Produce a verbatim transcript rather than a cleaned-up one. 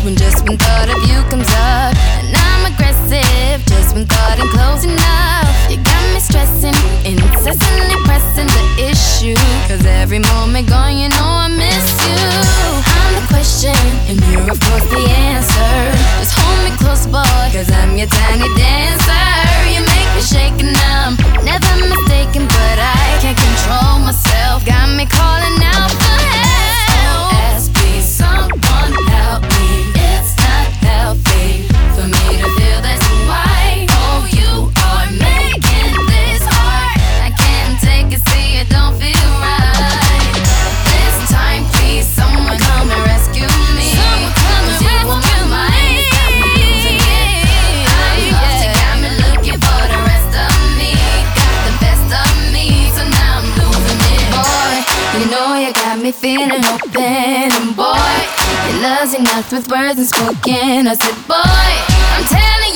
when just when thought of you comes up. And I'm aggressive just when thought ain't close enough. You got me stressing, incessantly pressing the issue. Cause every moment gone, you know I miss you. I'm the question, and you're of course the answer. Just hold me close, boy, cause I'm your tiny dancer. You make me shake and I'm never mistaken, but I can't control myself. Got me calling out for help. S O S, please someone help me. It's not healthy for me to feel this way. Oh, you are making this hard. I can't take it, see it don't feel right. This time, please someone come and rescue me. Someone come and rescue me. My mind got me losing it. I'm lost, you got me looking for the rest of me. Got the best of me, so now I'm losing it. Boy, you know you got me feeling open. And boy, your love's enough with words unspoken. I said, boy, I'm telling